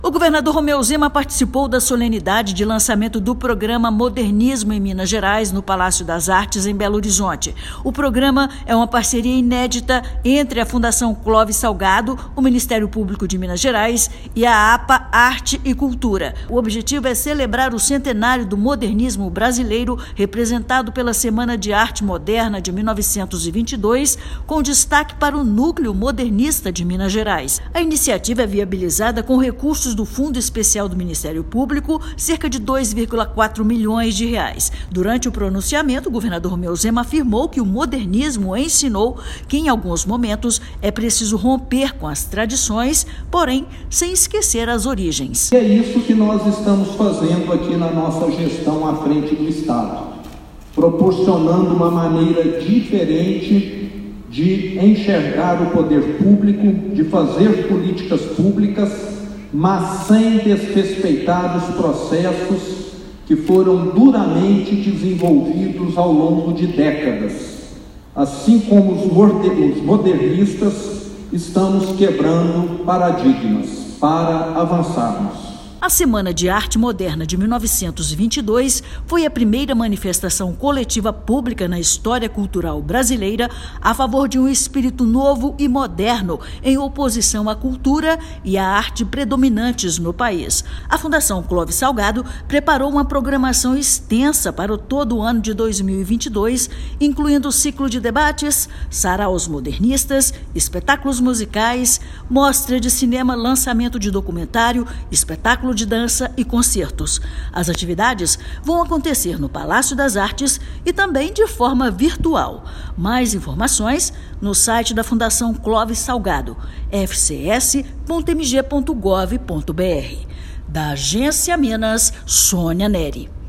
O governador Romeu Zema participou da solenidade de lançamento do programa Modernismo em Minas Gerais, no Palácio das Artes, em Belo Horizonte. O programa é uma parceria inédita entre a Fundação Clóvis Salgado, o Ministério Público de Minas Gerais e a APA Arte e Cultura. O objetivo é celebrar o centenário do modernismo brasileiro, representado pela Semana de Arte Moderna de 1922, com destaque para o núcleo modernista de Minas Gerais. A iniciativa é viabilizada com recursos do Fundo Especial do Ministério Público, cerca de 2,4 milhões de reais. Durante o pronunciamento, o governador Romeu Zema afirmou que o modernismo ensinou que, em alguns momentos, é preciso romper com as tradições, porém, sem esquecer as origens. É isso que nós estamos fazendo aqui na nossa gestão à frente do Estado, proporcionando uma maneira diferente de enxergar o poder público, de fazer políticas públicas, mas sem desrespeitar os processos que foram duramente desenvolvidos ao longo de décadas. Assim como os modernistas, estamos quebrando paradigmas para avançarmos. A Semana de Arte Moderna de 1922 foi a primeira manifestação coletiva pública na história cultural brasileira a favor de um espírito novo e moderno, em oposição à cultura e à arte predominantes no país. A Fundação Clóvis Salgado preparou uma programação extensa para todo o ano de 2022, incluindo o ciclo de debates, saraus modernistas, espetáculos musicais, mostra de cinema, lançamento de documentário, espetáculo de dança e concertos. As atividades vão acontecer no Palácio das Artes e também de forma virtual. Mais informações no site da Fundação Clóvis Salgado, fcs.mg.gov.br. Da Agência Minas, Sônia Neri.